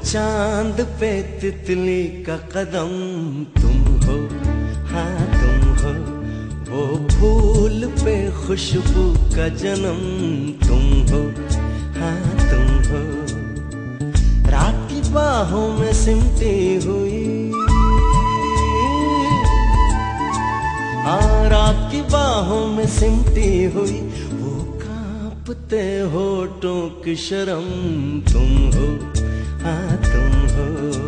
चांद पे तितली का कदम तुम हो, हाँ तुम हो। वो फूल पे खुशबू का जन्म तुम हो, हाँ तुम हो। रात की बाहों में सिमटी हुई, हाँ रात की बाहों में सिमटी हुई, वो कांपते होठों की शर्म तुम हो, हाँ तुम हो।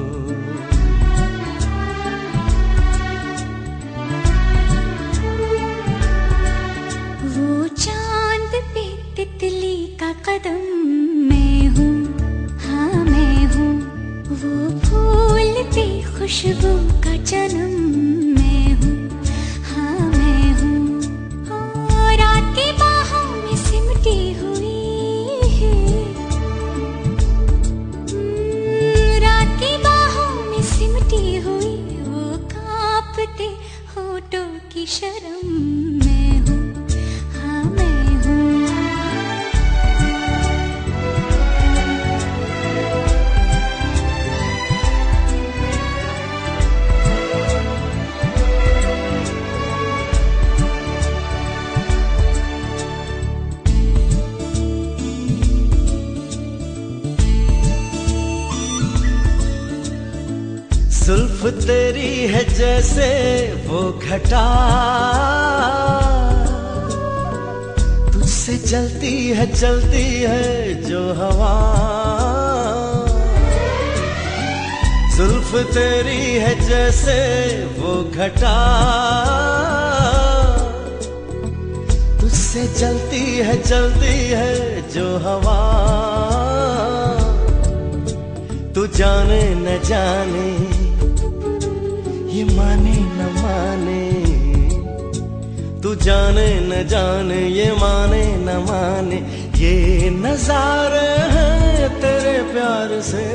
वो चांद पे तितली का कदम मैं हूँ, हाँ मैं हूँ। वो फूल पे खुशबू का जन्म मैं हूँ, हाँ मैं हूँ। और रात की बाहों में सिमटी हुई, होठों की शर्म मैं हूँ, हाँ मैं हूँ। जुल्फ तेरी है जैसे वो घटा, तुझसे जलती है जो हवा। जुल्फ तेरी है जैसे वो घटा, तुझसे जलती है जो हवा। तू जाने न जाने, ये माने न माने, तू जाने न जाने, ये माने न माने। ये नजारे हैं तेरे प्यार से,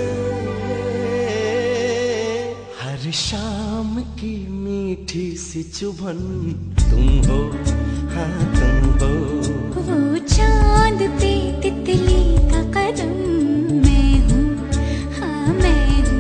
हर शाम की मीठी सी चुभन तुम हो, हाँ तुम हो। वो चांद पे तितली का कदम मैं हूँ, हाँ मैं हूँ।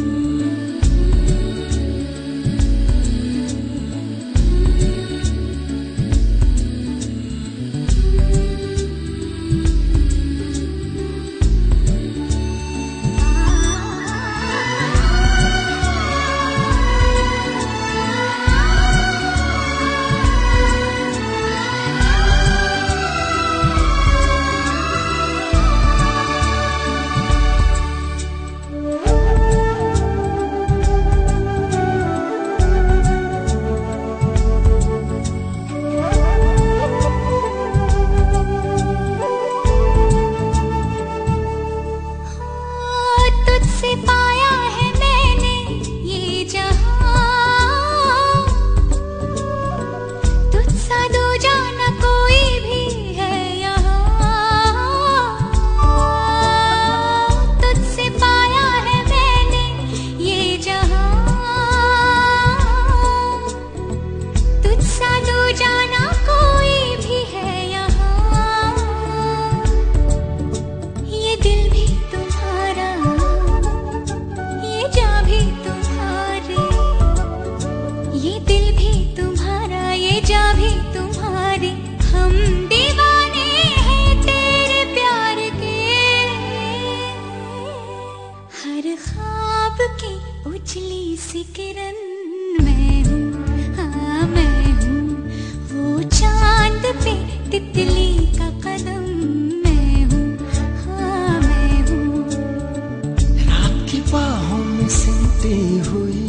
उजली सी किरण मैं हूँ, हाँ मैं हूँ। वो चांद पे तितली का कदम मैं हूँ, हाँ मैं हूँ। रात की बाहों में सिमटी हुई,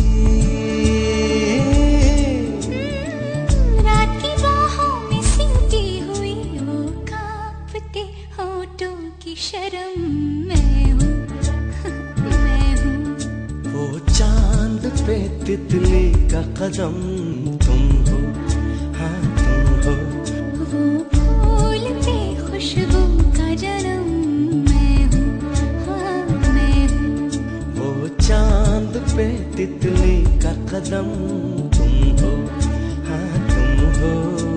रात की बाहों में सिमटी हुई, वो कांपते होठों की शर्म मैं हूँ, मैं हूँ। वो चांद पे तितली का कदम तुम हो, हाँ तुम हो। वो फूल पे खुशबू का जन्म मैं हूँ, हाँ मैं हूँ। वो चांद पे तितली का कदम तुम हो, हाँ तुम हो।